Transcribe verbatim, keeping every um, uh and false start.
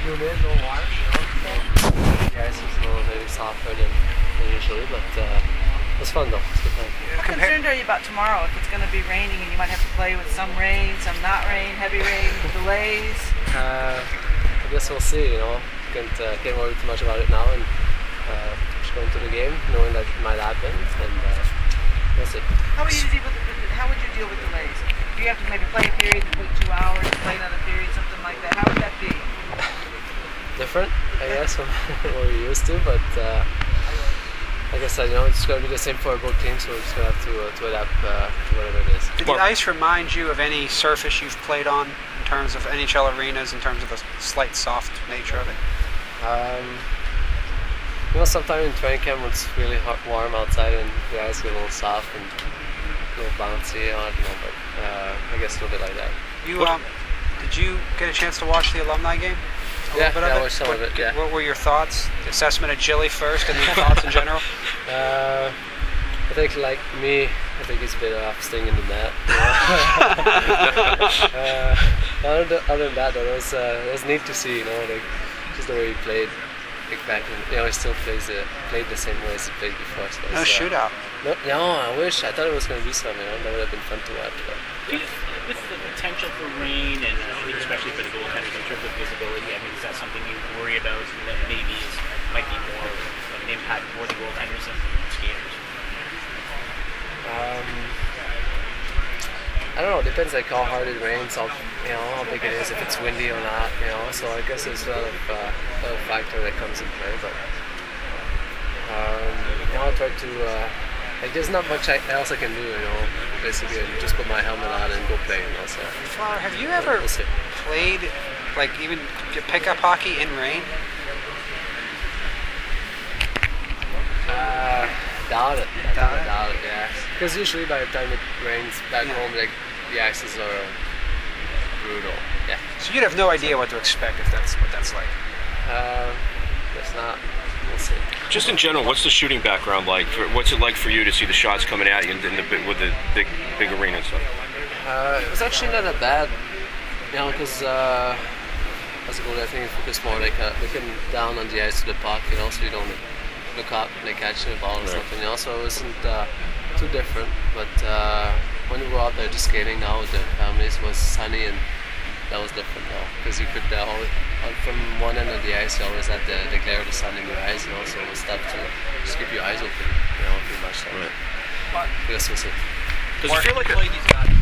zoom in, no wires, you know. So, yeah, it's a little maybe softer than, than usually, but uh, it was fun though. It's good fun. How concerned are you about tomorrow if it's going to be raining and you might have to play with some rain, some not rain, heavy rain, delays? Uh, I guess we'll see, you know. Can't, uh, can't worry too much about it now and uh, just go into the game knowing that it might happen, and uh, that's it. How would you deal with, how would you deal with delays? Do you have to maybe play a period and wait two hours, play another period, something like that? How would that be? Different, I guess, from what we're used to, but uh, like I said, you know, it's going to be the same for both teams, so we're just going to have to, uh, to adapt uh, to whatever it is. Did the ice remind you of any surface you've played on in terms of N H L arenas, in terms of the slight soft nature of it? Um, you know, sometimes in training camp when it's really hot, warm outside and the ice get a little soft and a little bouncy, I don't know, but uh, I guess a little bit like that. You um, did you get a chance to watch the alumni game? A yeah, bit yeah, of I it? watched some what, of it, yeah. What were your thoughts? Assessment of Gilly first, and then thoughts in general? Uh, I think, like me, I think he's a bit off stinging the net. uh, other, than, other than that, though, it was, uh, it was neat to see, you know, like, just the way he played. Like back in, you know, he still plays the, played the same way as he played before. So no uh, shootout. No, no, I wish. I thought it was going to be something, you know, that would have been fun to watch. But, yeah. With the potential for rain, and I think especially for the goaltenders in terms of visibility, I mean, is that something you worry about that maybe is, might be more of an impact for the goaltenders than skaters? Um, I don't know. It depends like how hard it rains, how you know how big it is, if it's windy or not. You know, so I guess there's a lot of uh, a lot of factor that comes in play. But um, you know, I try to uh, like there's not much else I can do. You know, basically just put my helmet on and go play. You know, so. Flower, have you ever we'll played like even pickup hockey in rain? Uh, doubt it. I doubt it. Doubt it. Yeah. Because usually by the time it rains back yeah. home, like the ices are brutal. Yeah. So you'd have no idea what to expect if that's what that's like. Uh, guess not. We'll see. Just in general, what's the shooting background like? For, what's it like for you to see the shots coming at you in, in the big, with the big, big arena and stuff? Uh, it was actually not that bad, you know, because uh, as a goalie, I think you focus more like uh, looking down on the ice to the puck, you know, so you don't look up and like catching the ball or right. something, you know. So it wasn't uh, too different. But uh, when we were out there just skating now with the families, it was sunny and that was different though, because you could uh, always, from one end of the ice, you always had the, the glare of the sun in your eyes, you know, so it was tough to just keep your eyes open, you know, pretty much. So. Right. But I guess we'll see. Does it feel like a, these guys